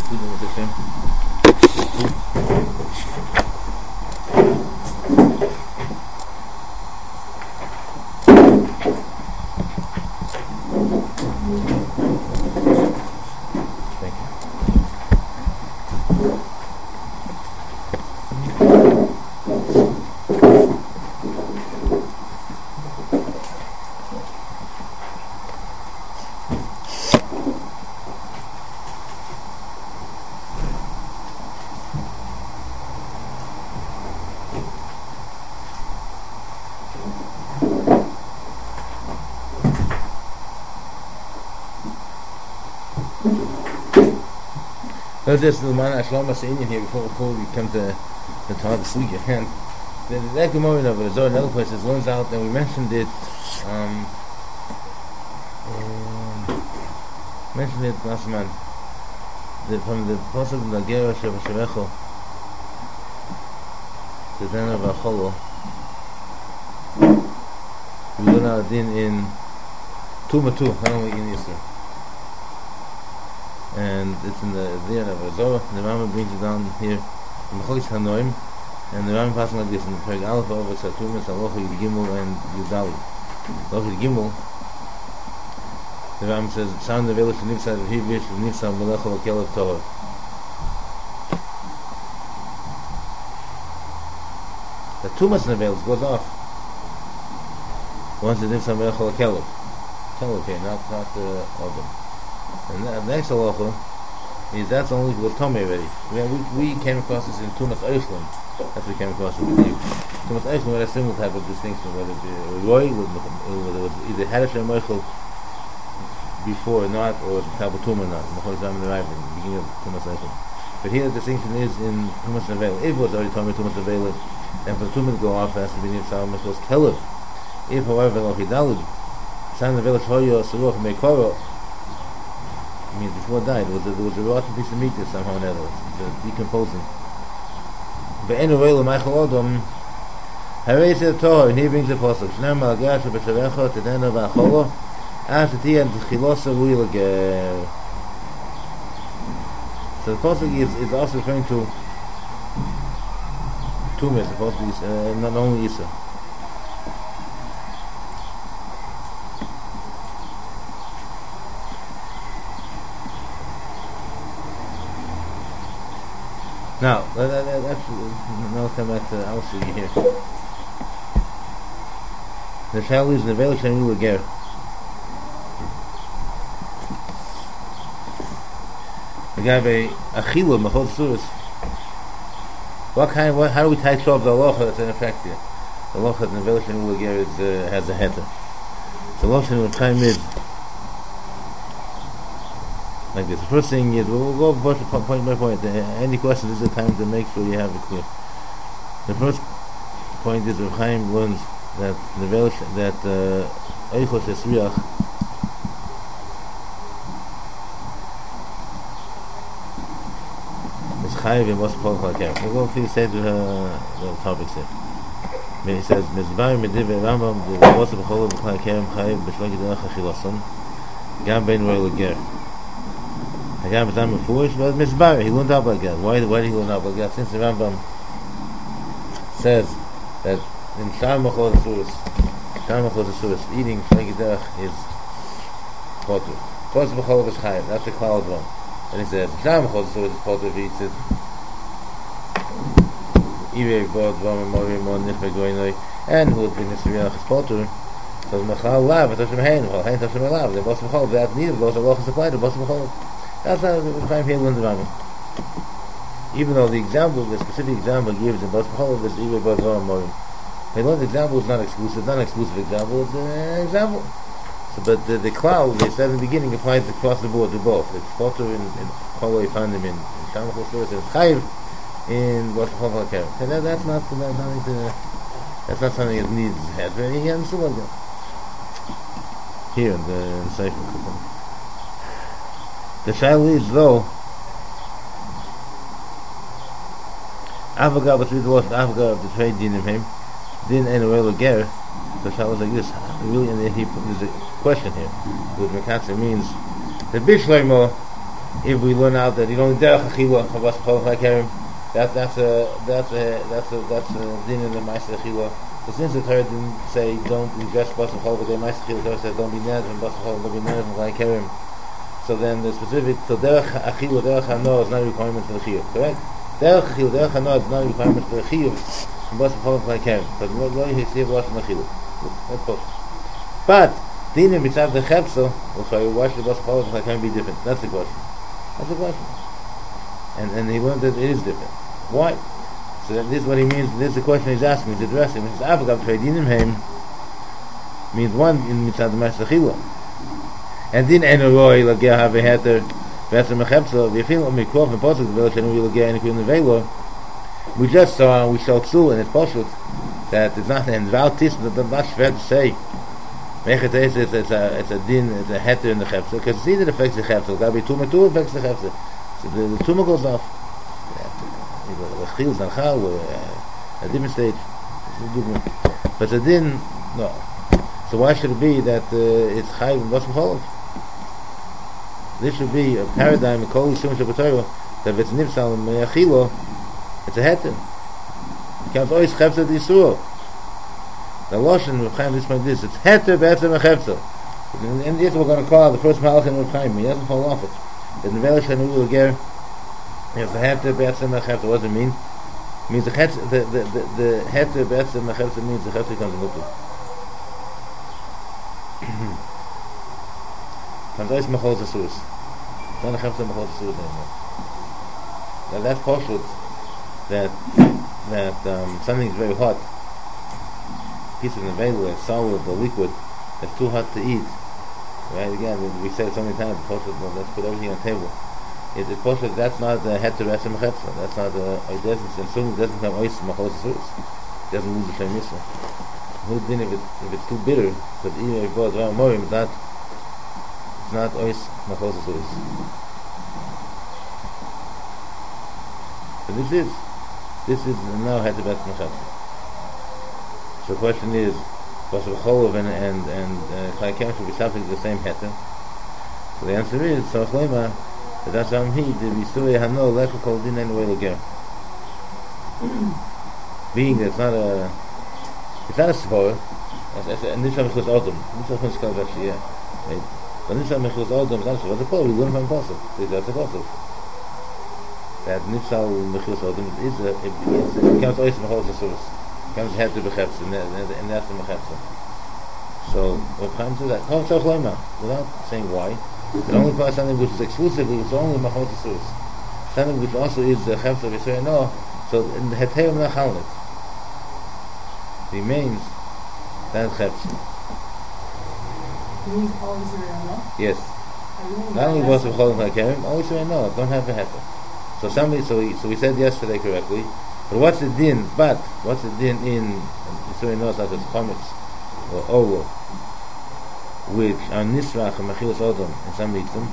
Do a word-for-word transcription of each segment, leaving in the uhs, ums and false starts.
Let's just the man Ashlam Indian here before, before we come to the time of the Sugi. And the that Gemara of it, another place is learns out, and we mentioned it. Um, um, mentioned it last month. The, from the pasuk of the Gera Shavashavecho, the Den of Acholo. We learn out din in Tumatu, not only in Yisrael. And it's in the Ziyar of Azorah. The Rambam brings it down here in Mecholis Hanoim, and the Rambam passes like this in Perek Aleph over Satumas, Alocha Yud Gimel and Yudali. Alocha Yud Gimel, the Rambam says, "Sound the village of Nifsad of Hivish of Nifsad Melech of Kelev Torah." The Tumas in the village goes off once the Nifsad Melech of Kelev, Kelev here, not not the other. And the next halacha is that's only with Tomei already. We, we, we came across this in Tumas Eichlin. That's what we came across it with you. Tumas Eichlin had a similar type of distinction, whether it be Roy, whether it was either Hadash or Meichel before or not, or it was Talbot Tum or not. The beginning of Tumas Eichlin. But here the distinction is in Tumas Nevel. If it was already Tomei Tumas Nevel, and for the Tum to go off, it has to be near Salom Mechel's Kelev. If, however, Lochi Dalid, San Nevel Shoyo Saruch Meikoro, I mean, before it died, there was a, there was a rotten piece of meat there somehow or another. It's uh, decomposing. But anyway, Michael Odom, Harei said Torah, and he brings the pasuk. Shnei Malgash B'Shavecha Tedena V'Acholo Asher and Chilosa Ruilager. So the pasuk is, is also referring to Tumas. The pasuk is uh, not only Isa. Now, that, that, that, that's, now let's come back to our sugi here. The shal is the veil shani lager. The guy by achila machol suris. What kind? What? How do we tie off the halacha that's in effect here? The halacha in the veil shani lager is uh, has a heter. The halacha in the time is like this. The first thing is, we'll go point by point. Any questions, this is the time to make sure you have it clear. The first point is Reb Chaim learns that the Velish, that Eichos Esriach is Chayiv in what's called Chakev. We'll go through the the topics here. He says, Mizbari Mediv Rambam, the Vos B'chol B'Chakev Chayiv B'Shlok Yidach HaChiloson Gam Ben Roy Leger. I got him done before, but Mizbari, he learned out like that. Why, why did he learn out like that? Since the Rambam says that in Sham Machol Asuris, Sham Machol Asuris, eating Shlekidach is Potter. Potter B'chol is Chayiv, that's the cloud one. And he says, Sham Machol Asuris is Potter if he eats it. Iwe Bod, Vama, Mori, Mon, Nifre, Goinoi, and who would be Nisriach is Potter. So Machal Lav, Tashem Hein, Machal Hein, Tashem Lav, the Bos B'chol, that neither of those are lochas applied to Bos B'chol. That's how the time here learns about it. Even though the example, the specific example gives in Bas B'chol is Iwe Bas Vama Morim. They learn the example is not exclusive, not an exclusive example, it's an example. So, but the, the cloud, they said in the beginning, applies across the board to both. It's Potter in Cholo, you find them in Shamachol Suris, and Chayiv in Bas B'chol HaKerem. So that, that's not, that, nothing to, that's not something that needs head, but he understood like that. Here in the, in the Sefer. The shaila is though Avaga, but we lost Avaga of the trade din of him, din and oil ger. The shaila is like this. Really, and he there's a question here. What Mekatzer means the Bishleimo if we learn out that you don't derech achila chavas b'cholim chaykerim, that that's a that's a that's a that's a din in the ma'aser achila. So since the Torah didn't say don't ingest bas b'cholim, but the ma'aser achila Torah said don't be ned from bas b'cholim, don't be ned from chaykerim. So then the specific so derech achila derech hano is not a requirement for the chiyuv, correct? Derech achila derech hano is not a requirement for the chiyuv from bas b'cholim chaykerim. But lo lo yisiv bas b'cholim. That's possible. But dinim mitzad the chepsel, will show you why should bas b'cholim chaykerim be different? That's the question. That's the question. And and he learned that it is different. Why? So that this is what he means. This is the question he's asking. He's addressing. He says, "Avagav tradinim heim" means one in mitzad the ma'aser achila. And din eno roi lageh have heter v'etzem mechepso v'yefim o mikrof v'posuk v'elo shenu lageh eno kuyun nevelo. We just saw we shall tzu and it's poshut that it's not and valtis but that's not fair to say. Mechet is it's, it's a it's a din it's a heter in the chepso because it's either affects the chepso. Got to be tuma two affects the chepso. So the, the tuma goes off. The chil zanchal a different stage. But the din no. So why should it be that uh, it's chayv and basm cholov? This should be a paradigm, a kol yishum shabbatayro, that if it's nifsal and meyachilo, it's a heter. You can't always chepsa the yisur. The Loshen of Chaim is like this, it's heter be'etzem echepsa. In this we're going to call the first malachin of Chaim, he doesn't fall off it. The nevela shenu l'ger, it's the heter be'etzem echepsa. What does it mean? It means the chetz, the, the, the, the heter be'etzem echepsa means the chetz comes in Lutu. Comes always machol zesurus. Not a chepsa machol zesurus anymore. Now that's poshut that that um, something is very hot, piece of nevela, solid or liquid, that's too hot to eat. Right? Again, we said it so many times. Poshut, well, let's put everything on the table. It is poshut. That's not the heter esem chepsa. That's not the. It doesn't. And soon it doesn't come ois machol zesurus. It doesn't lose the same mitzvah. Who did if it if it's too bitter? But even if it goes around morim, it's not. It's not ois machol zesurus. So this is this is now heter be'etzem chepsa. So the question is, was the cholov and and and chaykem should be subject to the same heter? So the answer is so chlema that that's how he the bisuri hano left kol din anyway lager. Being that it's not a it's not a svor. And this one was autumn. This one was called actually yeah. But this one was autumn. That's what the call. We learn from Pasuk. That's the Pasuk. That nifsal mechus autumn is a it becomes always mechus zesurus. Comes head to bechepsa, and, and that's the mechepsa. So, what comes to that? Come to Chloima, without saying why. It only for something which is exclusively, it's only machot zesurus. Something which also is the chepsa of Yisrael, no. So, in the heterim nachalnet remains that chepsa. It means all Yisrael, no? Yes. Not only was the cholim hakerim, all Yisrael, no, don't have a heter. So somebody, so we, so we said yesterday correctly. But what's the din? But what's the din in Yisrael knows that it's chametz or ovo, which are nisrach and machilas odom, and some eats them.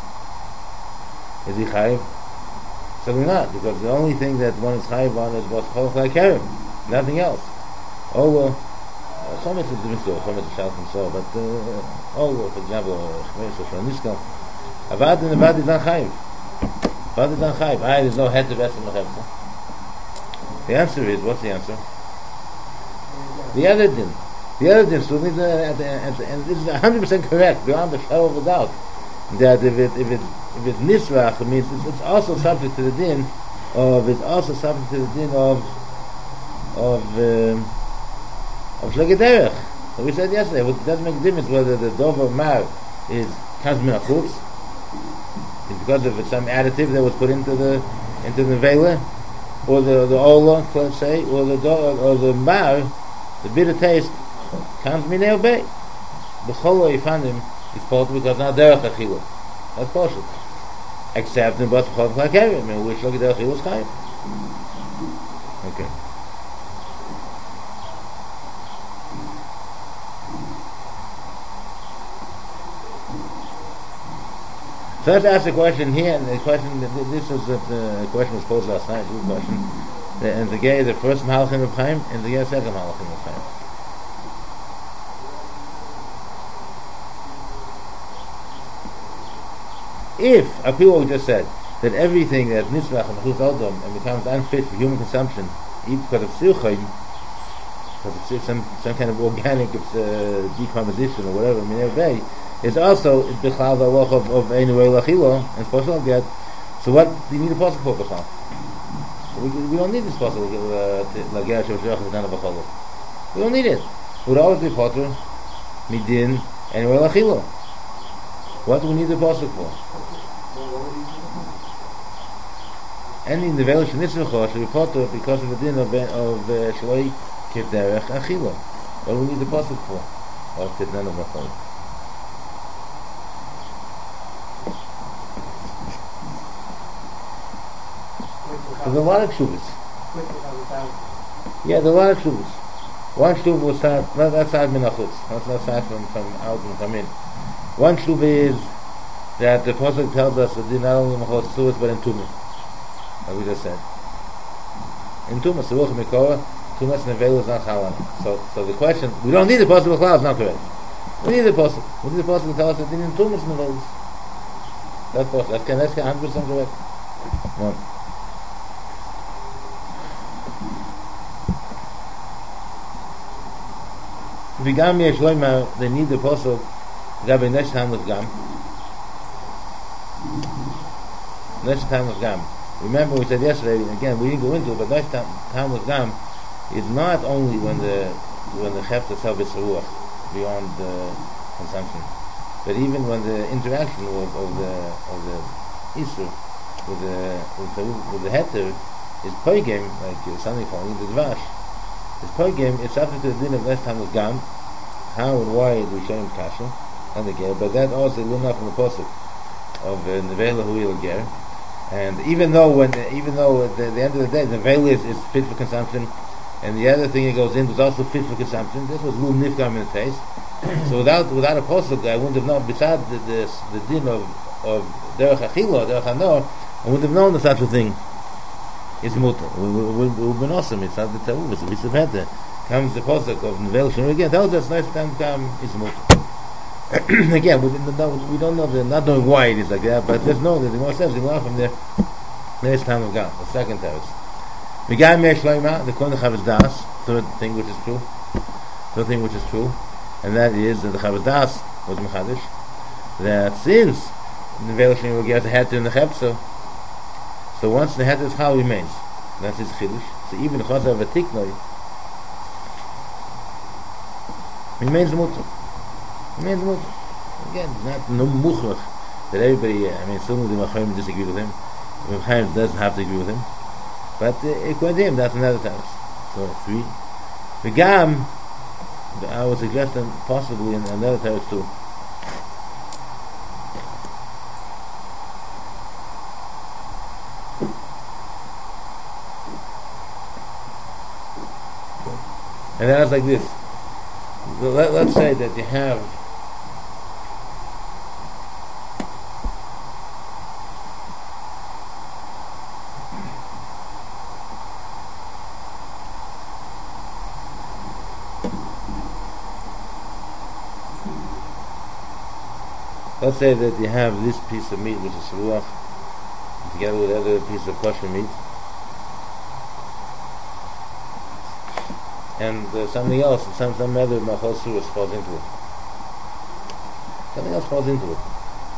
Is he chayiv? So we're not, because the only thing that one is chayiv on is what's cholach hakerim, nothing else. Ovo, chametz is different story. Chametz is shalach himself, but uh, ovo, for example, chametz or shaniskal, avad and avad is not chayiv. Avad is not chayiv. Ah, there's no heter be'etzem chepsa. The answer is, what's the answer? The other din. The other din, so at the, at the, at the, and this is one hundred percent correct, beyond the shadow of a doubt, that if it, if it, if it's nisrach, it means it's, it's also subject to the din of, it's also subject to the din of, of, um, of shlegederech. So we said yesterday, it doesn't make a difference whether the dover mar is comes min achutz, it's because of some additive that was put into the, into the nevela, or the the ola, let's say, or the or the mar, the bitter taste comes minei obey. The cholo yifanim is part because not derech achila. That's possible. Except in both chol chakerim, in which look at derech achila is chayim. Okay. So let's ask the question here, and the question, this was the question was posed last night, good question. The, and the gay, the first Malachim of Chaim, and the gay, second Malachim of Chaim. if Apilo just said that everything that's nisrach and mechus adam and becomes unfit for human consumption, even because of sirchayim, because it's some some kind of organic, it's uh, decomposition or whatever, I mean, every day, is also bichlal the halach of of anyway lachilo and supposed to get. So what do you need a pasuk for bichlal? We, we don't need this pasuk to lager shoshrach is not a bichlal. We don't need it. We would always be potter midin anyway lachilo. What do we need the pasuk for? Any in the velish nitzvah should be potter because of the din of of shloi kederech achilo. What do we need the pasuk for? Of titnan of bichlal. There's a lot of shuvas. Yeah, there's a lot of shuvas. One shuva was start, not that's out minachutz. That's not start from, from out and come in. One shuva is that the pasuk tells us that not only machos suas but in tumah. Like we just said. In tumah, seruch mikora, tumas nevelu is not chalan. So, so the question, we don't need the pasuk of is not correct. We need the pasuk. We need the pasuk to tell us that in tumas nevelu. That's pasuk. That's that's one hundred percent correct. One. V'gam yesh loyma, they need the pasuk gabe nesh tam of gam. Nesh tam of gam. Remember we said yesterday, again we didn't go into it, but nesh tam of gam is not only when the when the cheft itself is ruach beyond the consumption, but even when the interaction of, of the of the isur with the with the, with the heter is poigem, like something calling the dvash. This poigem is subject to the din of nesh tam of gam. How and why do we show him kasha? And again, but that also learned out from the pasuk of nevela hu ger. And even though when even though at the, the end of the day the nevela is, is fit for consumption, and the other thing that goes in was also fit for consumption, this was lum nifgam in the taste. So without without a pasuk, I wouldn't have known. Besides the the, the din of of derech achila, derech hanor, I wouldn't have known that such a thing is mutter. We would have been awesome. It's not the tavu. It's a piece of heter. Comes the pasuk of Nevel Shem again. Tells us next time come is mutter. Again, we don't know. We don't know. The, not knowing why it is like that, but let's know that the more says we learn from there. Next time of God, the second terrace. The guy Meir Shloima, the Kohen Chavos Das. Third thing which is true. Third thing which is true, and that is that the Chavos Das was mechadish. That since Nevel Shem will get the head in the chepso, so once the head is how remains. That's his chiddush. So even the Chazar of a tiknoi remains mutter. Remains mutter. Again, it's not no muchrach that everybody. Uh, I mean, some of the Machayim disagree with him. The Machayim doesn't have to agree with him, but uh, according to him, that's another time. So three. The gam, I would suggest them possibly in another time too. And then it's like this. Let, let's say that you have let's say that you have this piece of meat which is ruach together with the other piece of kosher meat, and uh, something else, some some other machos suas falls into it. Something else falls into it.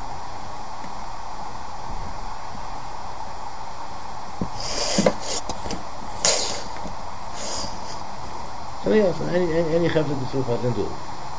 Something else, any any, any chefs that the falls into it.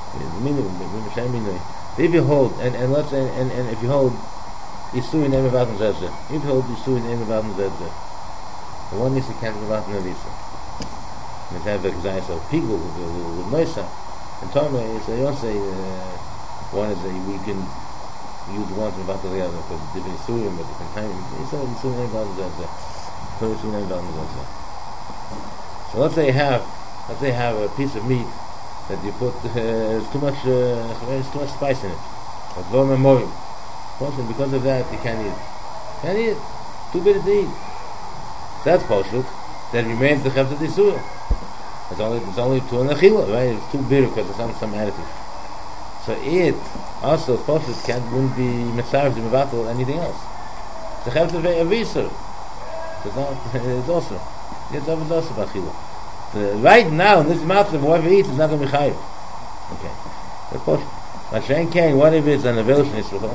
If you hold, and, and let's and, and, and if you hold Isur in Emevat and Zezeh, if you hold Isur in Emevat and Zezeh, the one is the can't Emevat and Elisa. And it's have because I saw people with Noisa and Tome is I don't say uh, one is a we can use one from Emevat and the other because different Isurim at different time. It's all Isur in Emevat and Zezeh. So Isur in Emevat and Zezeh. So let's say you have let's say you have a piece of meat that you put uh, too much uh, too much spice in it. But low memory. Because of that you can't eat. Can't eat. Too bitter to eat. That's possible. That remains the chefs of the Isur. It's only it's only two and a chila, right? It's too bitter because of some some additive. So it also Poshet can't wouldn't be Mitzaref to Mevatel anything else. The Chavta of Avisur. It's not it's also it's also Bachila. Right now in this matter whoever eats is not gonna be chayiv. Okay. The Poshet. But Shen Kain, what if it's an evolution Yisrael?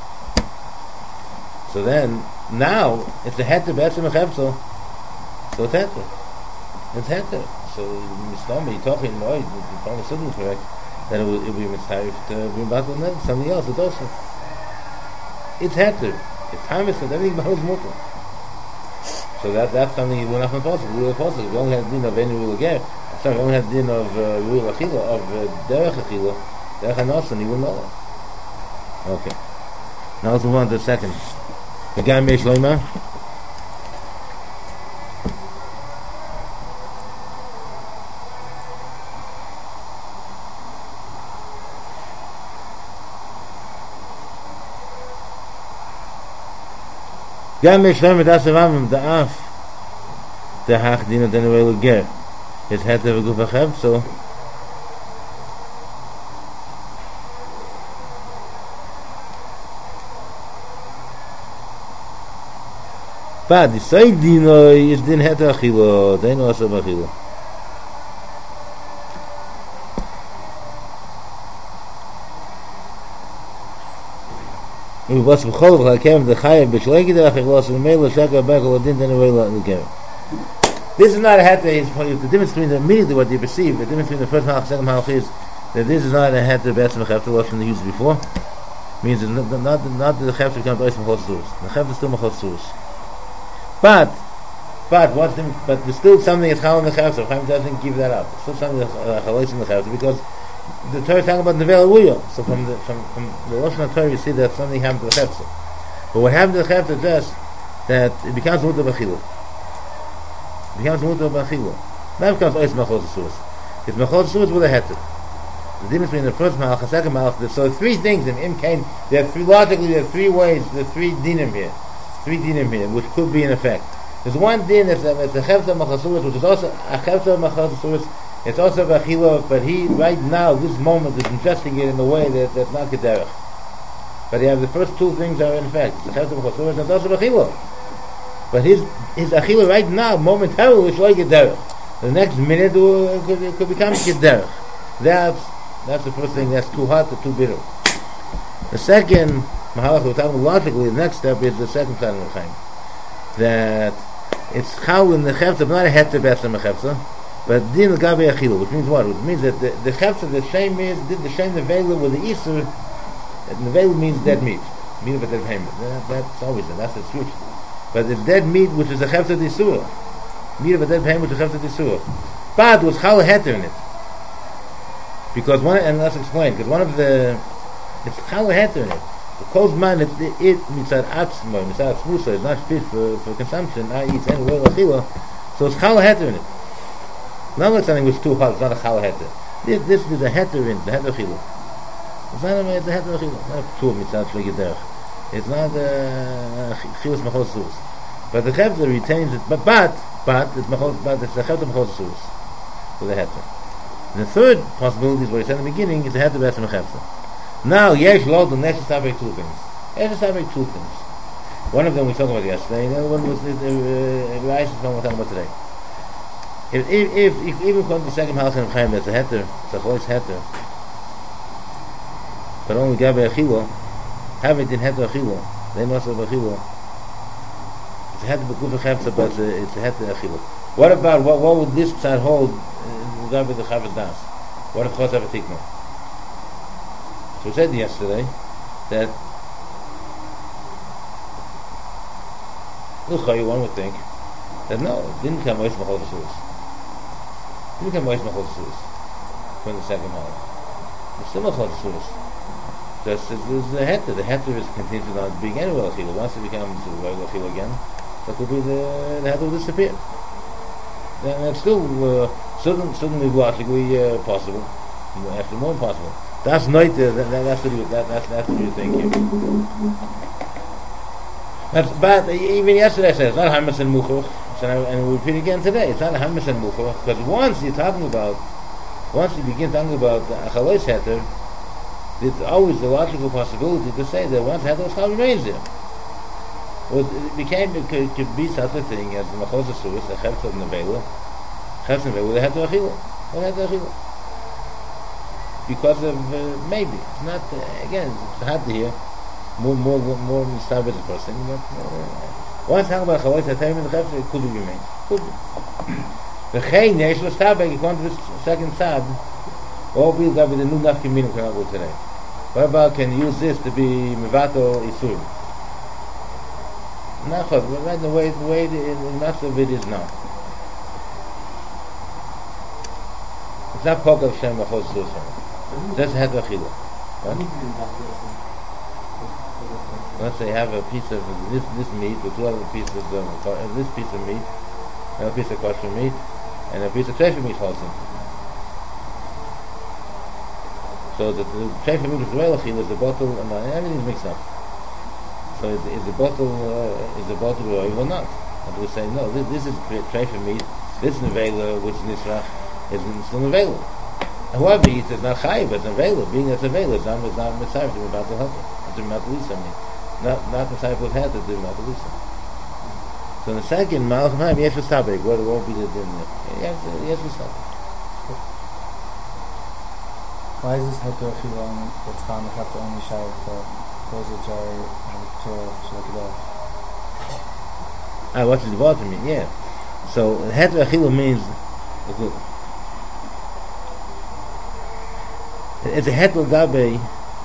So then now it's a heter be'etzem mechevtzel. So it's heter. It's heter. So Mistama, you're talking more, you're probably something correct, that it will, it will be mitzvah to be battle and then something else, it's also. It's heter. It's time is that everything beholds mutter. So that, that's something we're not possible. We're possible. We only have din of any rule again. Sorry, we only have din of rule uh, achila, of uh, derech achila, derech anos, and he will know it. Okay. Now let's move on to the second. The guy Meish Loima. Gam Meish Loima das Ravim the Af the Hach Dina den Wele Ger. It had to have a good vacheb, so but the side dino is din het achilo, they know also achilo. We was bechol like came the chayev b'shleigi the achilo so mele shaka bakel din den wele again. This is not a het is the difference between the immediately what you perceive, the difference between the first half second half is that this is not a het the best mechafta was from the used before. Means it's not not not the chefta comes out from chossus. The chefta still chossus. But, but what's the, but there's still something that's chal in the chayv. Chaim doesn't give that up. It's still something that's chalosh in the chayv because the Torah is talking about nevel uyo. So from the from, from the lashon of Torah you see that something happened to the chayv. But what happened to the chayv is just that it becomes mutar b'chila. It becomes mutar b'chila. Now it becomes ois machos suas. It's machos suas with a heter. The difference between the first malach and the second malach. So three things in Im Kain. There are three logically. There are three ways. There are three dinim here. Three dinim here, which could be in effect. There's one din that's a chevta machasuris, which is also a chevta machasuris. It's also a bachila, but he right now, this moment, is ingesting it in a way that that's not kederach. But you have the first two things are in effect. It's a chevta machasuris, and it's also bachila. But his his achila right now, momentarily, is like kederach. The next minute, it could, it could become kederach. That's that's the first thing. That's too hot or too bitter. The second mahalach we're talking logically, the next step is the second side of the chaim. That it's how in the chefza, but not a heter best in the chefza, but din gabe achila, which means what? Which means that the, the chefza, the shame is, did the shame nevela with the Easter, nevela means dead meat. Meat of a dead payment. That, that's always it, that's the truth. But the dead meat, which is a chefza disur, meat of a dead payment, which is a chefza disur. But was chal heter in it. Because one, and let's explain, because one of the, it's chal heter in it. The cold man, it, it mitzad atzma, mitzad atzmusa, is not fit for, for consumption, that is any oil achila, so it's chal heter in it. Not like something which is too hot, it's not a chal heter. This, this is a heter in it, the heter achila. It's not a, it's a heter achila, not two mitzad shlegederach. It's not a chilas machos sus. But the chevta retains it, but, but, but, it's machos, but it's the chevta machos sus, for the heter. The third possibility is what he said in the beginning, is the heter best in the chevta. Now, yesh lo the next topic two things. Yesh topic two things. One of them we talked about yesterday, and the other one was the Rais is one we're talking about today. If if if, if even according to the second halach in Chaim, that's a heter, it's a choice heter, but only gabe achilo, have it in heter achilo, they must have achilo. It's a heter b'kuf chefza, but it's a heter achilo. What about what? What would this side hold? Gabe the chavet das. What if chos have a tikna? So we said yesterday that one would think that no, it didn't come Moish Machol Suris. It didn't come Moish Machol Suris from the second half. It's still Machol Suris. Just it's the heter. The heter is continued on being anywhere Achila. Once it becomes regular Achila again, that will be the the heter will disappear. And it's still uh, certainly, certainly logically uh, possible, actually more impossible. That's not uh, that, that, that's what you that, that's that's what you think here. That's but even yesterday I said it's not hamas and muchach, and we repeat again today. It's not hamas and muchach because once you're talking about, once you begin talking about achalois heter, there's always the logical possibility to say that once Heter Chal remains there. Well, it became, it could, could be such a thing as the Machos Asuris, the Chefs of Nevela, Chefs of Nevela, they had to Achila. They had to Achila. Because of, uh, maybe, it's not, uh, again, it's hard to hear, more, more, more established person, but, uh, once talking about Chalois HaTayim and the Chefs, it could remain. Could be. The Chayin, Yesh L'Stabek, according to this second side, all will be the new Nafki Minim can go today. Rabbi can use this to be Mevato Isur. Nachos, but right the way the way the, the master of it is now. It's not Pog of Shem Achos Susam. That's Het Achila. Let's say have a piece of this this meat with two other pieces of uh, this piece of meat, and a piece of kosher meat, and a piece of treasure meat also. So the treasure meat is well achila, the bottle, and everything's mixed up. So is, is the bottle uh, is the bottle oil or not? And we say no. This, this is treasure meat. This nevela, which is nisrach, is still nevela. Whoever eats is not chayiv, but it's nevela. Being it's nevela, it's not it's not mitzvah to about the helper. It's a matalisa. I mean, not not mitzvah with head to do matalisa. So in the second malachim haim yesh v'stabek. What won't be the din? Yes, yes v'stabek. Why is this heter achila only? It's found the chapter only shy of those which are Torah Shalakadar. Ah, what does the water mean? Yeah. So heter achila means it's a heter gabe,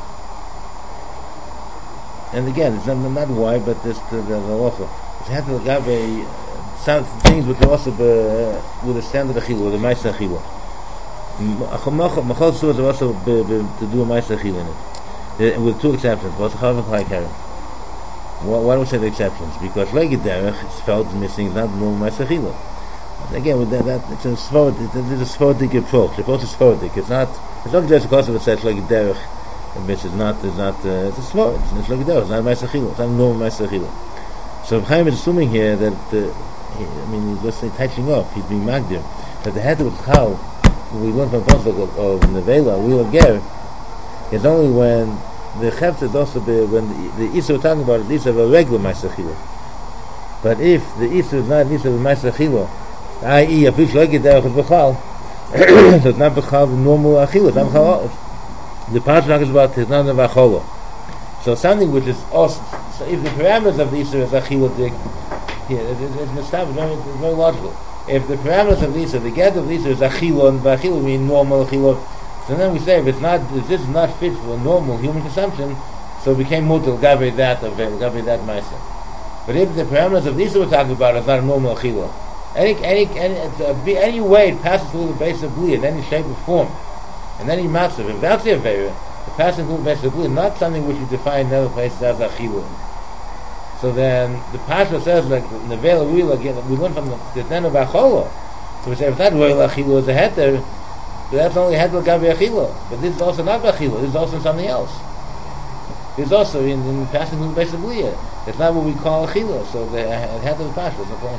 and again, it's not, not why, but this the the halacha. It's heter gabe. Some things which are also be, with the standard achila, with the ma'aser achila. Machal Suras are also be, be, to do a ma'aser achila in it, uh, with two exceptions. Both chav and chaykarim. Why, why do we say the exceptions? Because like derech, it's felt missing, it's not normal ma'aser achila. Again, with that, that it's a sphotic, it's a sphotic approach. It's also sphotic. It's not. It's not just because of it says like derech, which is not. It's not. Uh, it's a sphotic. It's like derech. It's not ma'aser achila. It's not normal ma'aser achila. So Chaim is assuming here that uh, he, I mean, he's just say touching up. He's being magdir that the head of chal. We learn from Pasuk of, of Nevela, we will get it's only when the Chefs is also be, when the, the Issa we're talking about is the Issa of a regular Ma'aser Chila. But if the Issa is not Issa of a Ma'aser Chila, that is, a fish like it there with Bechal, so it's not Bechal the normal Achila, it's not Bechal. The Pasuk is about it's not a Bechal. So something which is also, so if the parameters of the Issa is Achila, yeah, it, it, it's, it's, very, it's very logical. If the parameters of Lisa, the get of Lisa is achila, and by achila we mean normal achila, so then we say if it's not, if this is not fit for normal human consumption, so it became mutal gabe that avail, gabe that ma'aser. But if the parameters of Lisa we're talking about is not a normal achila, any any any uh, any way it passes through the base of bli in any shape or form, and any matzah, if that's the avera, the passing through the base of bli, not something which you define in other places as achila. So then the Pasha says like Nevela we again we learn from the Tenu B'Acholo. So we say if that Royal Achila is a heter, that's only heter Gabi Achila. But this is also not B'Achila. This is also something else. This is also in, in passing through the base of Bliya. It's not what we call Achila. So the heter of the Pasha is applying.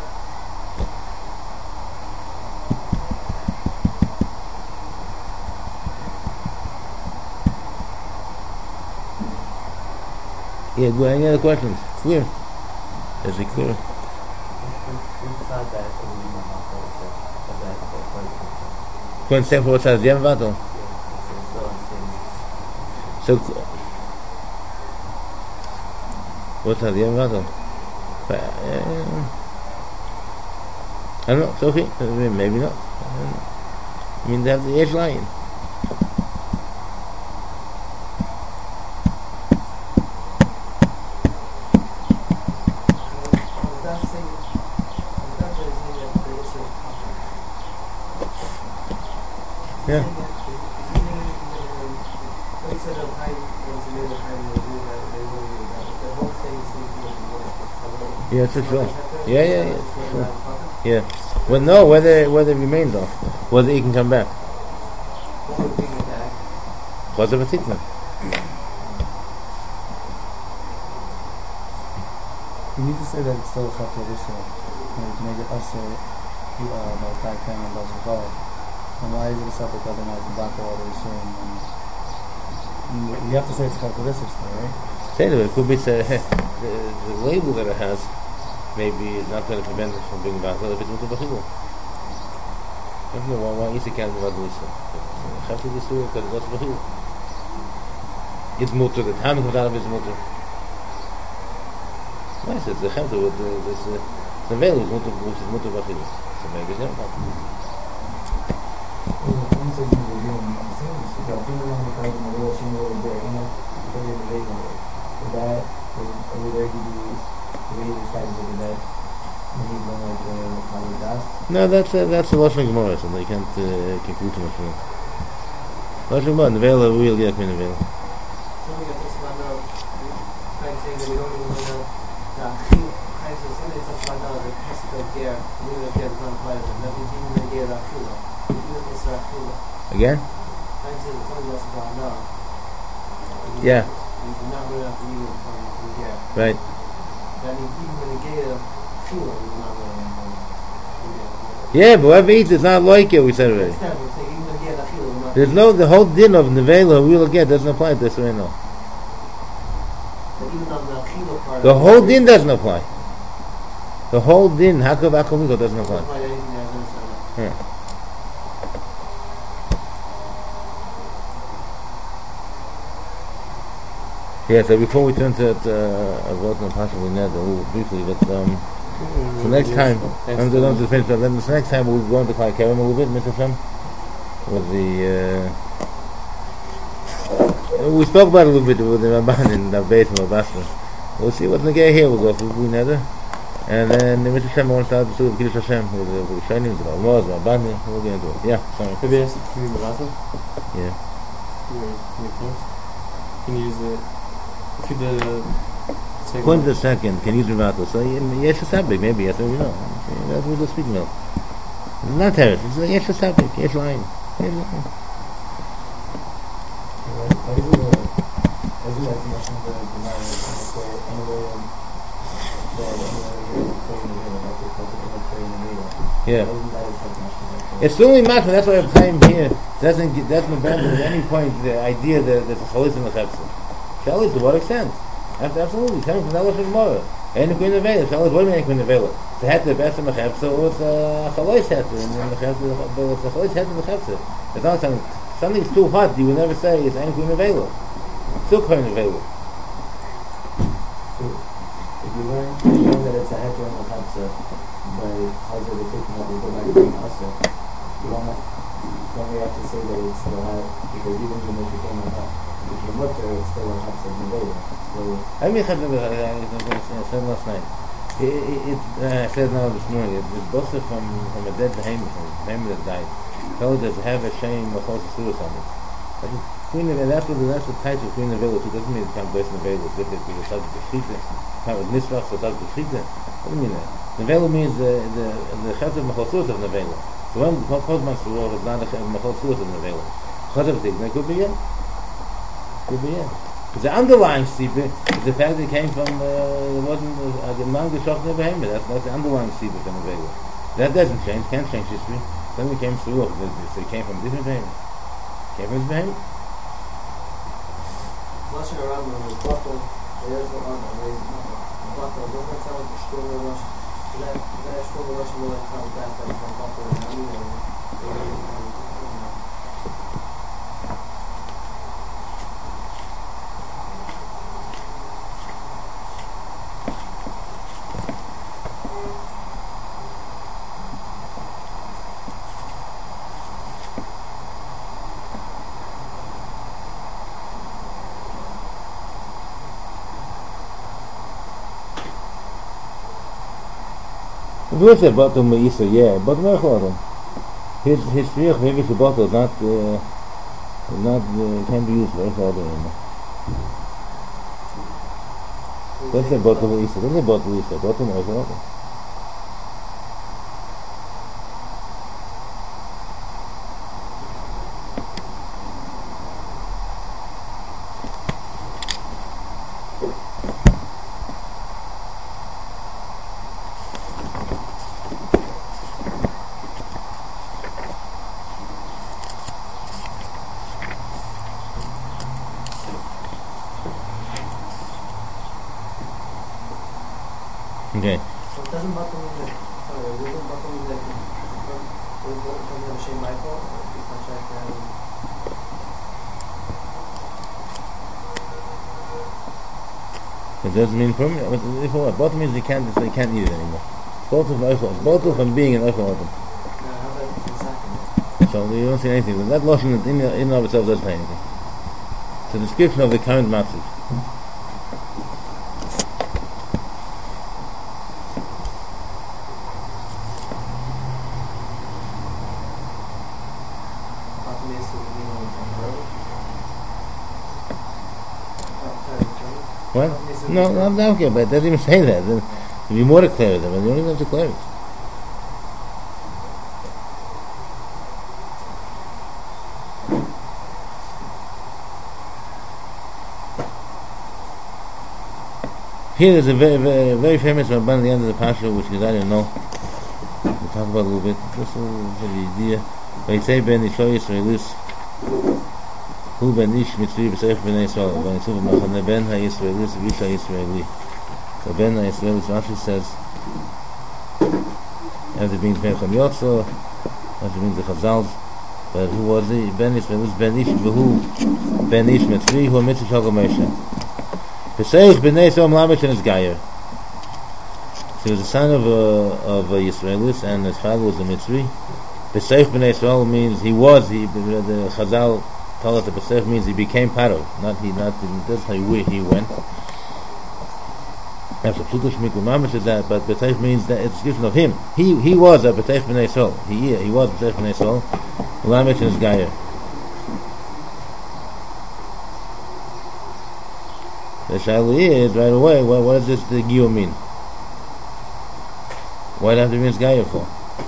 Yeah, do any other questions? Clear? Is it clear? Couldn't say for what size? Yem Vato? So, what size? Yem Vato? I don't know, Sophie? Maybe not. I mean, they have the edge line. Yeah. Yeah, it's sure. Yeah, yeah, yeah. Sure. Yeah. Well, no, whether whether it remains off, whether he can come back. What's the tikna? You need to say that it's still a chapter this year. To make it also about back then and also called. And why is it a separate other night in back order soon? You, you have to say it's characteristic still, right? Say that it could be the, the, the label that it has. Maybe it's not going to prevent it from being vatal if it's mutter b'chilul. I don't know why why is it can't be vatal lisa. Have to do it because it's b'chilul. It's mutter. The time comes out of it's mutter. Nice. It's the chemta with the, this uh, the veil is mutter, which is mutter b'chilul. So maybe it's not vatal. No, that's uh, that's the Lashon Gemara, so they can't uh, conclude too much from it. Lashon Gemara, the veil, uh, we'll get me in the veil. Something that talks about now, kind of saying that we don't even know that Achil, kind of something that talks about now that has to go there, even if there's not quite as that means even the gear of Achil, even if it's Achil. Again? Kind of saying that something that's about now. Yeah. You're not going to have to leave it from the gear. Right. That means even when the gear of Achil, you're not going to have to. Yeah, but whoever eats is not like it, we said already. There's no, the whole din of Nevela we will get doesn't apply to this right now. The whole din doesn't apply. The whole din, Hakav Akomiko, doesn't apply. Yeah. Yeah, so before we turn to it, uh, Avot and possibly Ned, a little briefly, but um, so next time, I'm going to finish, but then this next time we'll go into Klai Kevin a little bit, Mister Shem, with the, uh, we spoke about it a little bit with the Ramban in the base of Abasra. We'll see what's in the gay here, we'll go for Bui Neder, and then Mister Shem wants to start to do Kiddush Hashem, with the Rishonim, the Almaz, the Rabbanim, we'll get into it. Yeah, sorry. Maybe ask can you Melato? Yeah. Can you use the, if you the, Point the second, can use Rivato. So yes, it's Sabik, maybe, yes, maybe no. That's what we're speaking of. It's not Teres, it's a yes, it's Sabik, yes, line. Yes, line. Yeah. It's only matter, that's why I have time here. Doesn't doesn't abandon at any point the idea that there's a chalis in the chepsa. Shall it, to what extent? Absolutely, coming from the Lashon Gemara. Any queen of Vela, shall it, what do you mean queen of Vela? It's a het the best of the chepsa, or it's a chalis het, and the chepsa, but it's a chalis het of the chepsa. It's not something, something's too hot, you will never say it's any queen of Vela. It's still queen of Vela. So, if you learn, if you learn that it's a het or a chepsa, by Hazard the taking up, we go back to being also, you don't have, don't we have to say that it's still hat, because even when it became a hat, if you look there, it's still a chepsa in the Vela. I mean, I said last night. It, it, it uh, I said now this morning. It, it's both from from a dead behemoth, from a behemoth that died. Told us to have a shame of course suicide on it. But Queen of that's what that's the title of Queen of Village. It doesn't mean it's not based on the Village. It could be a subject of Shita. Not with Nisrach, so subject of Shita. What do you mean that? The Village means the the the Chet of Mechal of the Village. The one the Chod Mansur is not the Chet of Mechal of the Village. Chod of Tigna could be it. Could be it. The underlying steeper is the fact that it came from uh, wasn't uh, the man geschochten of Behemoth. That's that's the underlying steeper from the Vega. That doesn't change, can't change history. Something came through. It came from different Behemoth. Came from Behemoth. Lashon Rambam is bottle. There's the Rambam. There's the bottle. Don't tell the story of Lashon. That that story of Lashon will come back from bottle and Rambam. We say bottom Meisa, yeah, but Mechladon. His his shriach maybe the bottle is not uh, not uh, can be used for Mechladon anymore. Don't say bottom Meisa, don't say bottom Meisa, bottom Mechladon. Okay. So it doesn't bottom mean that, sorry, it doesn't bottom mean that it doesn't have a shame Michael, or if I check that. It doesn't mean from if what bottom means they can't they can't eat it anymore. Both of them, both from being an oichel open. No, how about the second? So you don't see anything. So that lotion in, in and of itself doesn't say anything. It's a description of the current matzah. Bottom is the meaning of the verb. Oh, sorry, sorry. What? Bottom is the No, meaning no, no, okay, but it doesn't even say that. Then to be more to clear it, but you don't even have to clear it. Here is a very, very, very famous Ramban at the end of the Pasha, which is, I don't know, we'll talk about a little bit, just a little bit of the idea. Vaytzei ben Yisrael Yisraelis, Hu ben Ish Mitzri B'seich b'nei Yisrael, ben Yisrael b'machane ben ha-Yisraelis v'isha Yisraeli. So ben ha-Yisraelis, Rashi says, after being Pecham Yotzo, after being the Chazals, but who was he? Ben Yisraelis, ben Ish, v'hu ben Ish Mitzri, hu ha-Mitzri Shogel Moshe. Pesach b'nei Yisrael Mlamed and his Gayer. So he was the son of a, of a Yisraelis, and his father was a Mitzri. Pesach b'nei Yisrael means he was, he, the Chazal tell us that Pesach means he became Paro, not he, not, that's how he, he went. After Plutosh Mikul Mamash is that, but Pesach means that it's a description of him. He he was a Pesach b'nei Yisrael. He, he was Pesach b'nei Yisrael, Mlamed and his Gayer. The shaila is right away. What, what does this the giyur mean? Why do I have to be misgayer for?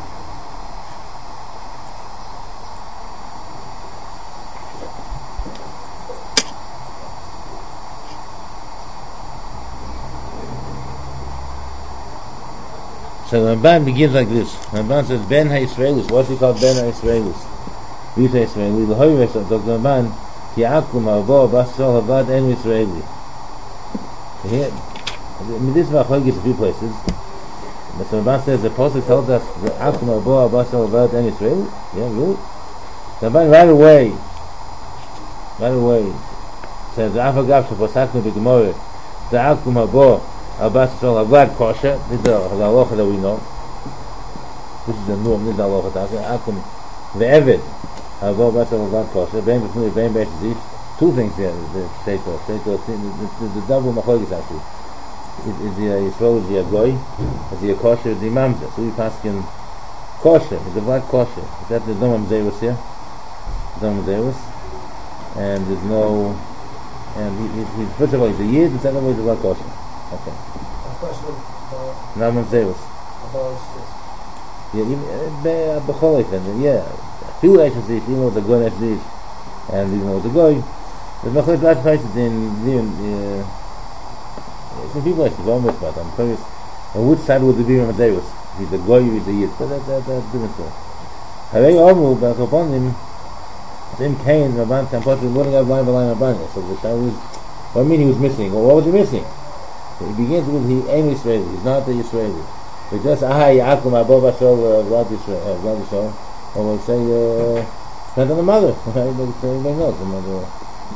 So the Ramban begins like this. The Ramban says Ben ha-Yisraelis. What's he called Ben ha-Yisraelis? Vita Yisraeli. L'hoyves of the Ramban ki akum ha'bo b'asol havad en Yisraeli. Here, I mean, this is machlokes a few places. But the Ramban says the Pasuk tells us the Akum Arbo Abasal about any Israel. Yeah, really. The Ramban right away, right away says the Afagav Shapasaknu B'Gemorah the Akum Arbo Abasal Avad Kosher. This is the halacha that we know. This is the norm. This is the halacha. Akum the Eved Arbo Abasal Avad Kosher. Ben B'Shnui Ben B'Shizish. Two things here, the Sheikho, Sheikho, the double machlokes actually. Is, is the Yisrael, is the Agoy, is the Kosher, is the Mamza. So we pass in Kosher, is the black Kosher. Is that there's no Mamzeus here? There's no Mamzeus. And there's no, and he, he, he, first of all, he's a Yid, and second of all, he's a black Kosher. Okay. A question about Now Mamzeus. about Yeah, even, B'chol Eifen, yeah. Few Eifen, even with the Goy Eifen, and even with the Goy, the machlokes last places in the some people like to go with, but I'm curious on which side would the be Amadeus? He's the goy, he's the yid. But that that that's different story. Harei Omu b'Chaponim, Tim Cain Rabban Tampot learning out line by line Rabban. So the shadow is, what I mean he was missing, or what was he missing? So he begins with he ain't Israeli. He's not the Israeli. He just aha Yaakov Abo Bashol Vlad Yisrael, Vlad Yisrael, or we'll say uh, not on the mother. Everybody knows the mother.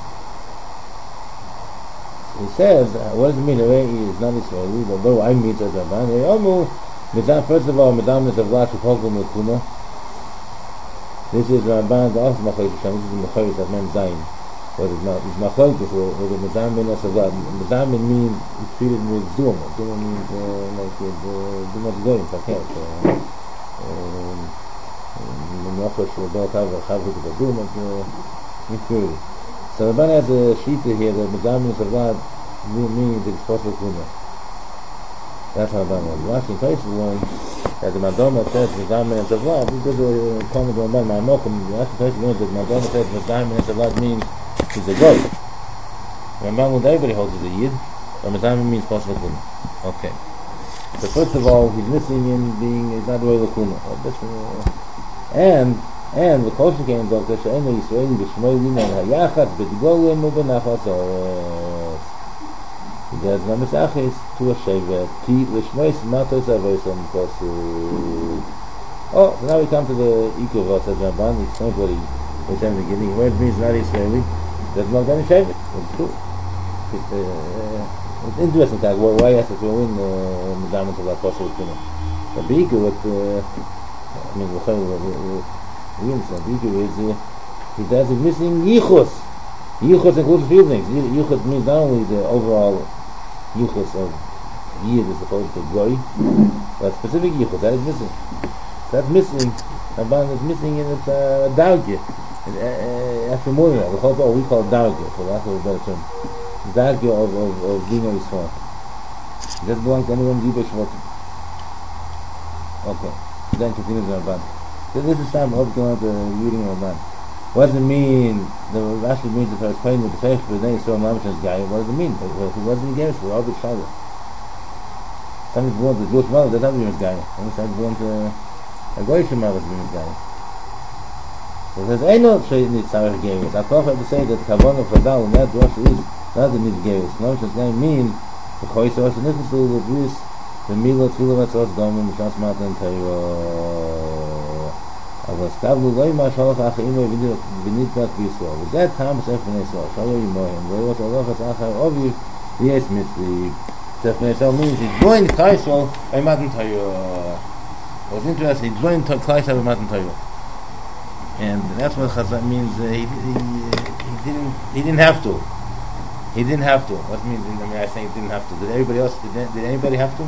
He says, uh, what does it mean? He is not Israeli, but though I meet as Rabban, first of all, Medam is a Vlad Shupogum Mekuna. This is Rabban, the also Machoyis Hashem, this is the Machoyis that meant Zayin. But it's not, it's Machoyis, or the Medam ben Asavad. Medam means, it's treated with Duma. Duma means, uh, like, Duma is going, Paket. Mechoyis Shabbat Hav, Chavut, Duma, impurity. So Rabban has a shita here that Medam is Avad means that it's possible to know. That's how Rabban was. Rashi places one that the Madonna says Medam is Avad. This is a comment to Rabban. My Mokum, Rashi places one that Madonna says Medam is Avad means he's a goat. Rabban would everybody holds is a yid, but Medam means possible to know. Okay. So first of all, he's missing in being, he's not Roy Lakuna. And And the kosher came Doctor She'ena Yisraeli B'Shmoy Liman HaYachatz B'Dgolim U'Benachas Oretz. There's no misachis to a shevet. Ki l'shmois matos avosim kosu. Oh, so now we come to the Ikov of Ramban. He explains what he was saying in the beginning. Where it means not Israeli, there's no done shevet. It's true. It's, uh, it's interesting. Like, why, why has to throw in the diamonds of that possible thing? The Ikov, what uh, I mean, we understand. The Ikov is uh, he does it missing yichus. Yichus includes a few things. Yichus means not only the overall yichus of yid as opposed to goy, but specific yichus that is missing. So that's missing. Ramban is missing in its uh, dargya. After more than that, we call it, we call it dargya, for lack of a better term. Dargya of of of Dina Yisrael. Does that belong to anyone? Yiba Shvatim. Okay. Then continues Ramban. So this is time of going to reading Ramban. What does it mean? The Rashi means if I was playing with the Pesach, but then you saw Mamash's guy. What does it mean? If he wasn't engaged for Arbit Shaila. Somebody's born to the Jewish mother, that's not the Jewish guy. Somebody's born to a Goyish mother, that's the Jewish guy. So there's ain't no trade needs Sarah Gavus. I thought I had to say that Kavanah for Dal and that Rosh is not the need Gavus. Mamash's guy mean the Choysa Rosh and this is the Bris, the Mila, Tfilah, Matzos, Domim, Mishas Matan, and Tayo. אבל סתבלו לא עם השלוח האחרים ונתנת בישראל וזה טעם ספר בני ישראל שלא ימוהם ולא תלוחת אחר עובי ויש מצרי ספר בני ישראל means he joined Klaisel by Matan Torah. What's interesting, he joined Klaisel by Matan Torah, and that's what Chazal means. uh, he, he, he didn't he didn't have to he didn't have to what means I mean I think he didn't have to. Did everybody else did, did anybody have to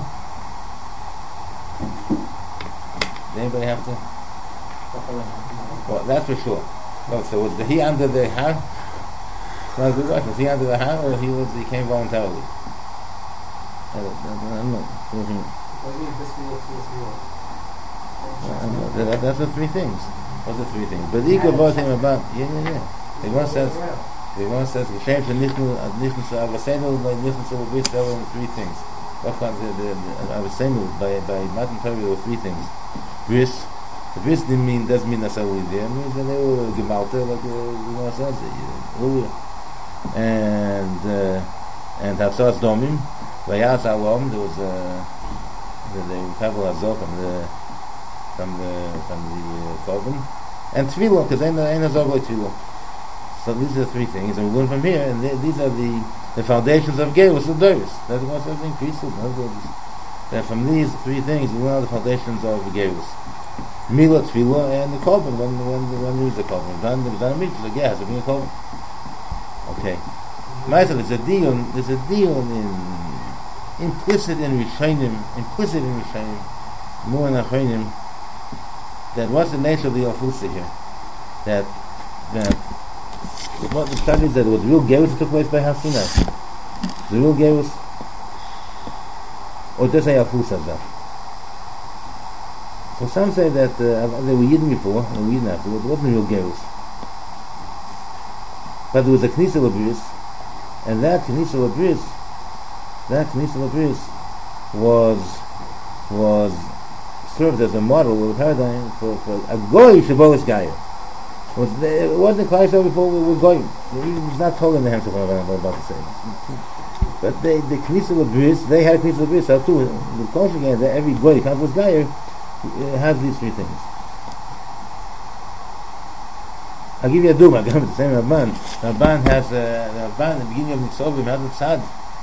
did anybody have to? Well, that's for sure. No, so was he under the har? No, good question. Was he under the har, or he was he came voluntarily? I don't, I don't know. What do you mean this meal to this meal? I don't know. That, that's the three things. What's the three things? But equal both him about yeah, yeah, yeah. The one says, the one says, the shame to nichnu, nichnu to avasenu, by nichnu to ubis. There were three things. What kind of the avasenu by by Matan Torah there were three things. Bris. The bris didn't mean doesn't mean necessarily there. It means that they were gemalte like you know says earlier. And uh, and Hafsas Domim, Vayas Alom. There was a the the Kabul Azov from the from the from the Korban, and Tefillah because ain't ain't Azov like Tefillah. So these are the three things, and we learn from here. And they, these are the the foundations of Geirus the Doris. That's what something priesthood. And from these three things, we learn the foundations of Geirus. Mila, Tefillah, and the Korban, when when when there is a Korban. Then there was a mitzvah, like, yeah, has to be a Korban. Okay. Ma'aseh, there's a deal, there's a deal in, implicit in Rishonim, implicit in Rishonim, more in Achronim, that what's the nature of the Alfusa here? That, that, what the study is that it was real Gerus that took place by Har Sinai. The real Gerus, or just a Alfusa that. So some say that uh, they were Yidden before, and were Yidden afterwards. It wasn't real Gerus. But there was a Knesset Labris, and that Knesset Labris, that Knesset Labris was, was served as a model or a paradigm for, for a Goy Shabbos Gaia. Was it wasn't Klai Yisrael before we were Goyim. He was not told in the Hamshach what I'm about to say. But they, the Knesset Labris, they had a Knesset Labris, so too, the culture again, that every Goy comes with Gaia, it has these three things. I'll give you a duma. Again, the same Ramban. Ramban has a Ramban at the beginning of Nitzovim has a tzad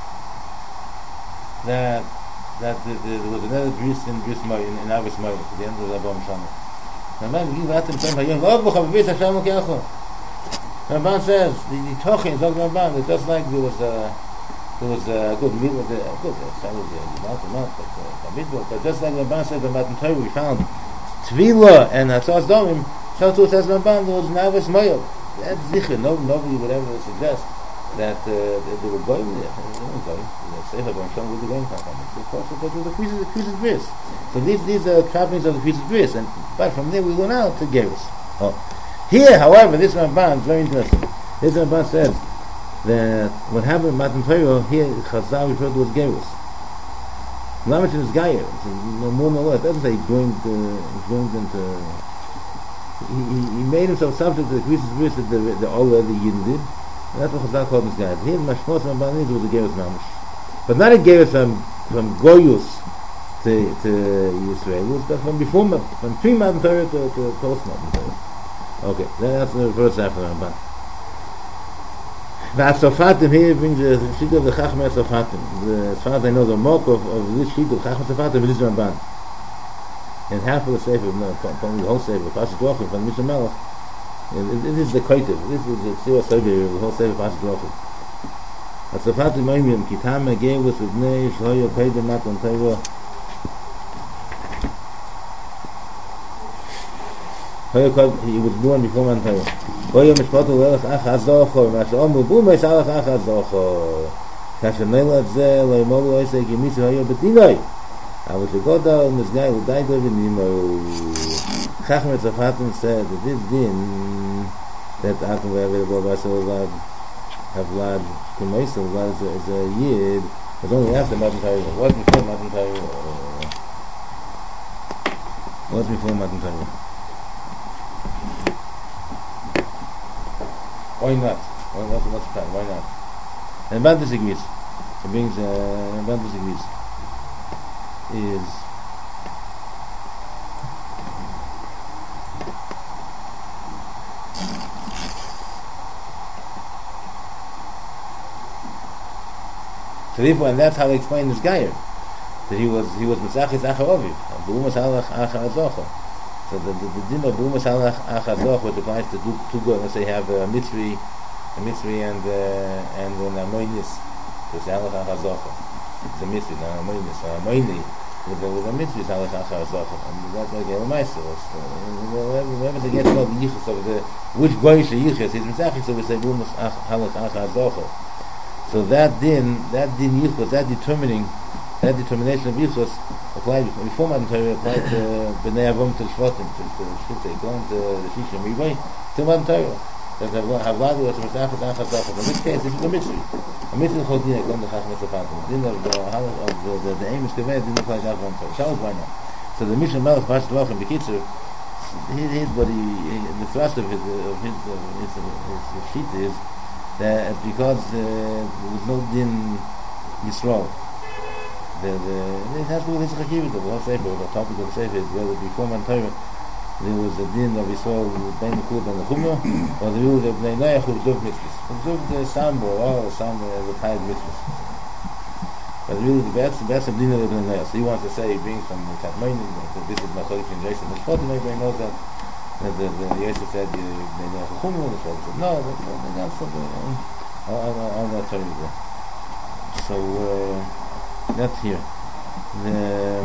that that the, the, there was another bris in bris Moy in, in Avis Moy at the end of the Abom Shama. Ramban begins at him saying, "Hayom Rav B'chav Bris Hashem L'Keacho." Ramban says the the Tochin Zog Ramban. It's just like there was a there was a good meal with the good. Some of the not not but but just like Ramban said about the Torah we found Tefillah and Hatzas Domim. So too says Ramban there was Navis Moyel. That's zicher. No, nobody would ever suggest that uh, they were going there. They weren't going. Let's say Abom Shama where the going come from. Of course, because of the Krisis the Krisis Bris. So these these are trappings of the Krisis Bris, and but from there we go now to Gerus. Oh. Here, however, this Ramban is very interesting. This Ramban says that what happened in Matan Torah here, Chazal referred to as Gerus. Lamed is Gaia. No more no less. It doesn't say he joined, uh, he joined into. He, he, he made himself subject to the Krisis Bris that the the Ola the Yidden did. And that's what Chazal called this guy. Here, Mashmos Ramban is was a Gerus Mamish. But not a Gerus from, from Goyus to, to Yisrael, but from before, from pre-Matan Torah to, to post-Matan Torah. Okay, that's the first half of the Ramban. The Asofatim here brings the sheet of the Chacham Asofatim. As far as I know, the mark of, of this sheet of Chacham Asofatim is this Ramban. And half of the Sefer, no, probably the whole Sefer, Pasuk Rochim from Mishnah Melech, this is the Koitev, this is the Tzivah Sefer, the whole Sefer Pasuk Rochim. Asofatim Moimim, Kitam Agevus V'bnei Shloyo Peidim Matan Torah. He was born before Matan Torah. Hoyo Mishpato Lelech Ach Hazocho, Masha Omu Bum Esalach Ach Hazocho. Kasha Neilat Zeh, Loi Molu Oisei Gemisi Hoyo Betinoi. Aber to go down this guy who died of Nimo. Chacham Etzafatim said that this din that Atam Ve'avedabor Basa Vlad Havlad Kumaisa Vlad is a, is a Yid was only after Matan Torah. It wasn't before Matan Torah. It was before Matan Torah. Why not? Why not? What's the plan? Why not? And Ban disagrees. He brings, uh, Ban disagrees. Is so therefore, and that's how they explain this guy that he was he was Mitzachis Acharoviv, B'umas Halach Achazocha. So the the, the din of B'umas Halach Achazocha, which applies to two two good, let's say have a Mitzri, a Mitzri and uh, and an Amoinis, so it's Halach Achazocha. It's a Mitzri, not an Amoinis, an Amoini with a with a Mitzri is Halach Achazocha, and that's like a Meister. Whenever they get to know the Yichus of the which Goyish Yichus is Mitzachis, so we say B'umas Halach Achazocha. So that din, that din Yichus, that determining, that determination of Yichus applied before Matan Torah applied to Bnei Avram to Shvatim, to Shvitei, going to the Shishim, Riboy, to Matan Torah. That Havladu was Mitzachis Achazocha. In this case, this is a Mitzri. A Mitzri Chodinah going to Chacham Etzafatim. Din of the of the the, the aim is Kaveh didn't apply to Avram Torah. Shalos why not? So the Mishnah Melech Pasuk Rochim Bekitzer, his what he the thrust of his of his his, his, his sheet is that because uh, there was no din Yisrael, the, the, it has to do with his chakivah, the whole sefer, the topic of the sefer is whether before Matan Torah there was a din of Yisrael ben the Kul ben the Chumrah, or the rule of Bnei Noach who observed mitzvahs, observed the Sambo or some retired mitzvahs. But really the best, the best of din of Bnei Noach. So he wants to say, he brings from the Tatmainin, that this is Macholik and Jason. The Shpotim, everybody knows that. The the the Yosef said they they know Chumrah. The Shpotim said no. That's not. I'll I'll not tell you that. So uh, that's here. The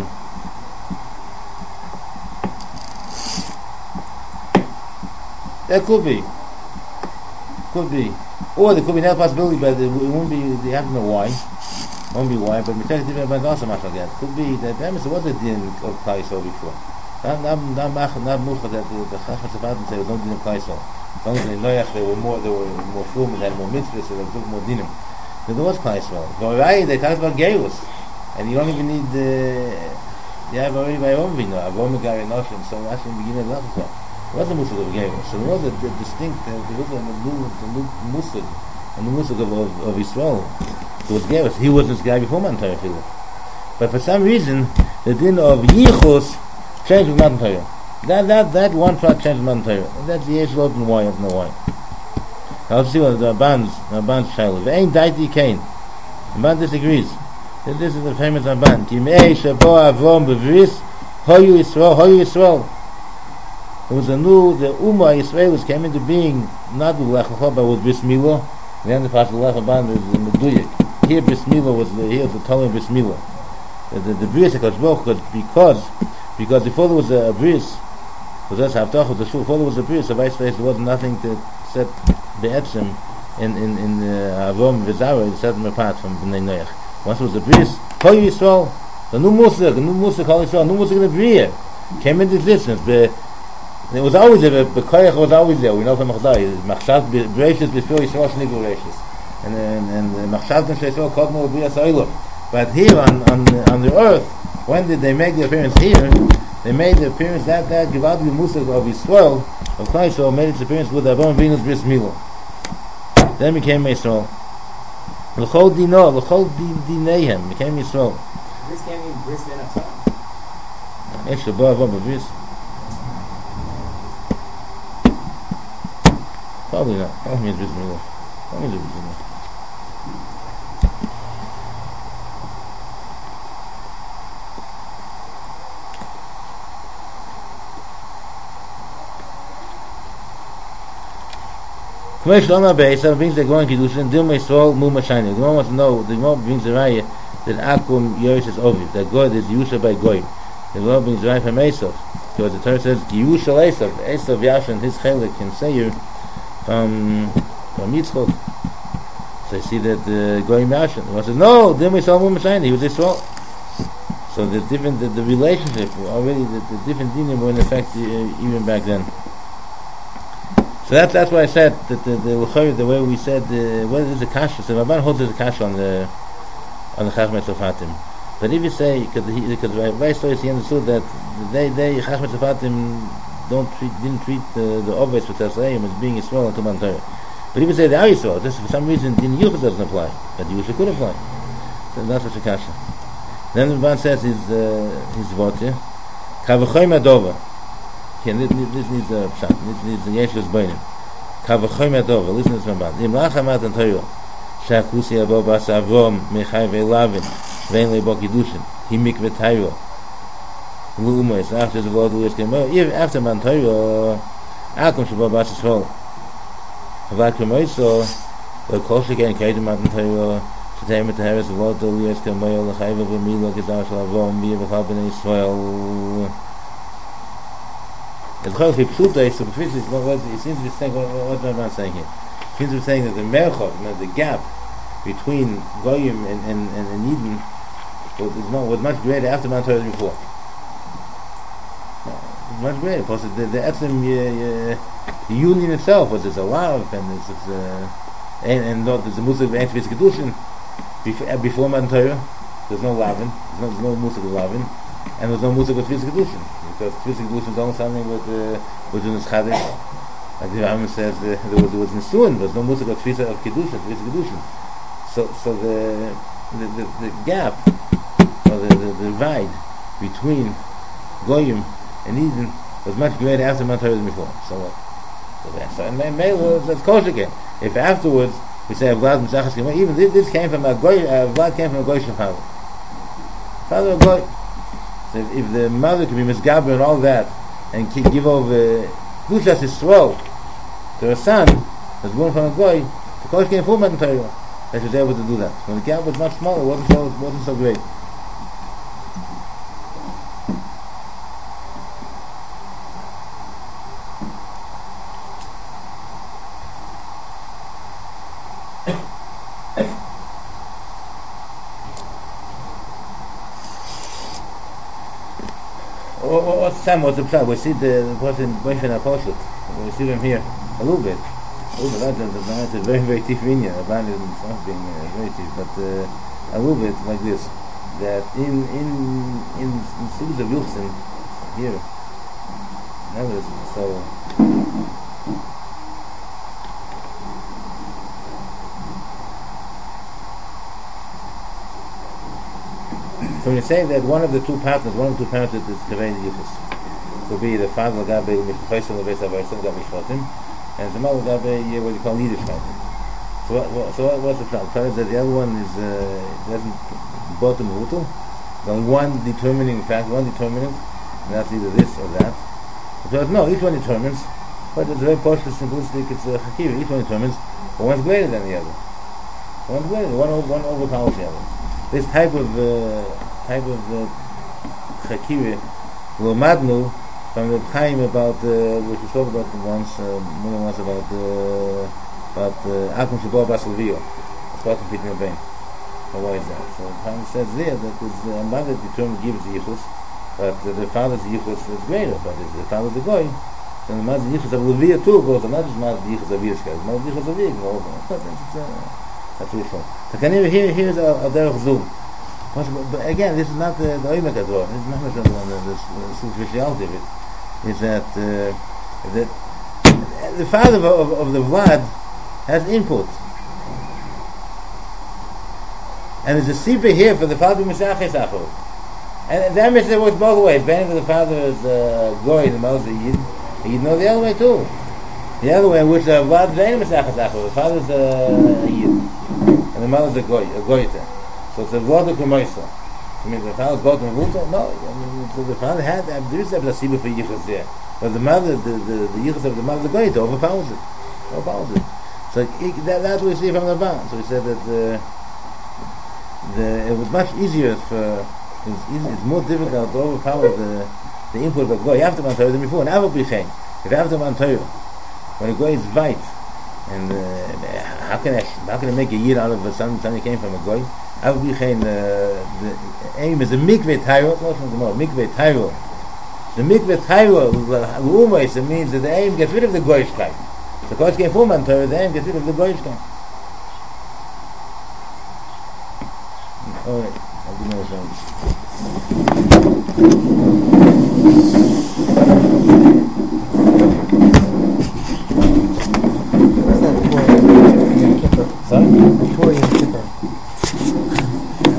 that could be, could be, or there could be another possibility, but it won't be. They have to know why. Won't be why, but Mitzvah Tivim Ben also much like that. Could be that there was a din of Klaisol before. Not not not mach not much that the the Chacham Etzafatim say don't din of Klaisol. As long as they Noach, they were more, they were more fluid, they had more mitzvahs, so they took more dinim. But there was Klaisol. But right, they talked about Geirus, and you don't even need the. You have already by Avram Avinu, Avram Gari Noshim, so actually beginning of Lachas. It was a musig of Geirus, so there was a, a distinct, uh, there was a new, a new musig, a new musig of, of, of Yisrael. It was Geirus. He was this guy before Matan Torah. But for some reason, the din of Yichus changed with Matan Torah. That that that one part changed with Matan Torah. That's the age lot and why, I don't know why. Now let's see what the Ramban's the Ramban's child. If ain't daiti kain, Ramban disagrees. This is the famous Ramban. Ki mei shabo Avram bevris hoyu Yisrael hoyu Yisrael. It was a new the Ummah Yisraelis came into being not with Lechacha but with Bris Milah. The end of Pasuk Lechaban is in the Duyik. Here Bris Milah was the here was the Torah Bris Milah. The the, the bris because because because before there was a bris, was that's Havtach the shul. Before there was a bris, so vice versa, there was nothing to set the etzim in in in Avram V'Zara to set them apart from Bnei Noach. Once there was a bris, Kol Yisrael, the new Musar, the new Musar Kol Yisrael, new Musar in the Bria came into existence. The it was always there. The Koyach was always there. We know from Machzai, Machshav Bereishis before Yisrael Shnigu Bereishis, and and and Machshav Yisrael Kodmo Bria Sa'ilov. But here on, on, the, on the earth, when did they make the appearance here? They made the appearance that that Givadu Musar of Yisrael, of Klaisol, made its appearance with Avram Avinu's Bris Milah. Then became Yisrael. L'chol dino, l'chol dineihem, became Yisrael. This can't mean bris ben achsam. Esh bo avo b'bris. Probably not. I don't mean bris ben achsam. I don't mean bris ben achsam. K'mei shlama be'esav brings the Gemara in Kiddushin, Dilma Yisrael mu mashayne. The Gemara wants to know, the Gemara brings the raya that Akum Yerush is Oviv, that God is Yusha by Goyim. The Gemara brings the raya from Esav, because the Torah says, Yusha Esav, Esav Yashin, his chelik can say you from, from Yitzchok. So you see that the Goyim Yashin. The Gemara says, no, Dilma Yisrael mu mashayne, he was Yisrael. So the different, the, the relationship, already the, the different dinim were in effect uh, even back then. So that's that's why I said that the the, the, the way we said uh, what is the kasha? So Rabban holds the kasha on the on the Chachmei Tzofatim. But if you say because he because Rabbi Stoyes he understood that they they Chachmei Tzofatim don't treat didn't treat the the obvious with Tasayim as being Yisrael until Man Torah. But if you say they are Yisrael, just for some reason Din Yuchas doesn't apply, but Yusha could apply. So that's what the kasha. Then the Rabban says his uh, his vot here Kavachoy Madova. Okay, this, this needs a pshat. This needs a yeshus beinim. Kavachoy Madova. Listen to this Ramban. Im lachamat and Torah. Shakusi abo bas Avrom mechai ve'lavin ve'en le'bo kiddushin. He mikveh Torah. Lu'umois. After the Lord Lewis came out. If after man Torah, Akum shabo bas Yisrael. Avad kemoiso. Kol sheken kaidim matan Torah. Shetayim et haris the Lord Lewis came out. L'chai ve'milo gedar shel Avrom v'yev v'chal b'nei Yisrael. It's called Hipshuta, so it seems to be saying, what, what am I saying here? It seems to be saying that the merchot, the gap between Goyim and, and, and, and Eden was, not, was much greater after Mount Torah than before. No, it was much greater, because the, the, Etzem, uh, uh, the union itself was as a love, and it's, it's uh, and, and not, there's a Musik of Antivis Kedushin before, before Mount Torah, there's no Lavin, there's no, there's no Musik of Lavin, and there's no Musik of Tfis Kedushin. Because Tfis Kedushin is only something with uh, with Junas Chadish. Like the Rambam says, uh, there was there was Nisuin, there was no Musik of Tfis of Kedushin, Tfis Kedushin. So so the the, the, the gap or the, the, the divide between Goyim and Eden was much greater after Mount Torah than before. So what? So that's so, and then Mela that's kosher again. If afterwards we say Vlad Mishachas Kemah, even this, this came from a Goy, uh, Vlad came from a Goyish father. Father of Goy. So if, if the mother could be misgaber and all that, and can give over Dushas Yisrael to her son, that's born from a Goy, the Kosh came full Matan Torah, that she was able to do that. When the gap was much smaller, it wasn't so, it wasn't so great. What's Sam? What's the pshat? We see the, the person Moshe Apostle. We see him here a little bit. A little bit. That's, that's a very very deep meaning. About it not being uh, very deep, but uh, a little bit like this. That in in in, in Sudas of Wilson here. Never so. So when you say that one of the two partners, one of the two parents is Kaveh Yichus, to be the father Gabe Mishpaisel of Esav Esav Gabe Shvatim, and the mother Gabe what you call Yiddishkeit. So what, what, so what, what's the plan? The plan is that the other one is uh, doesn't bottom rutul. There's one determining factor, one determinant, and that's either this or that. Because no, each one determines, but it's very posh, simplistic. It's a chakir. Each one determines, but one's greater than the other. One's greater. One one overpowers the other. This type of uh, type of chakir, uh, lomadnu from the Chaim about uh, which we spoke about once, uh, more than once about uh, about Akum Shabbat Bas Levio, Spartan Pitin Rabbein. Why is that? So the Chaim says there that the uh, mother determines gives the yichus, but uh, the father's yichus is greater. But if the father's the goy, then the mother's yichus of Levio too goes. And not just mother's yichus of Yiddishkeit, the mother's yichus of Yiddishkeit goes. That's really fun. So can you hear here's a, a derech zoom. But again, this is not the the Oimek Ador. This is not the the, the superficiality of it. Is that uh, that the father of, of, of the Vlad has input. And there's a sipa here for the father Mishachis Achov. And that Mishnah works both ways. Ben for the father is uh, Goy, the mother is a Yid. You know the other way too. The other way, which the Vlad Zayn Mishachis Achov. The father is a Yid. And the mother is a Goy, a Goyte. So it's a Vlad Kumoisa. I mean, the father is both in Vuta? No. I mean, so the father had, there is a sipa for Yichus there. But the mother, the, the, the Yichus of the mother, the Goyte, overpowers it. Overpowers it. So it, that, that's what we see from the Ban. So we said that the, the, it was much easier for, it's, easy, it's more difficult to overpower the, the input of a Goy after Man Torah than before. And Avo B'chein, if after Man Torah, when a Goy is white, and uh, how can I how can I make a year out of a son, son who came from a Goy? Avo B'chein, uh, the aim is a mikveh Tairo, it's not from the more, mikveh Tairo. The mikveh Tairo, L'umois, it means that the aim gets rid of the Goyishkeit. The Kodesh came from Man Torah, the aim gets rid of the Goyishkeit. Alright, I'll do more songs. What's that for Yom Kippur? Sorry? For Yom Kippur.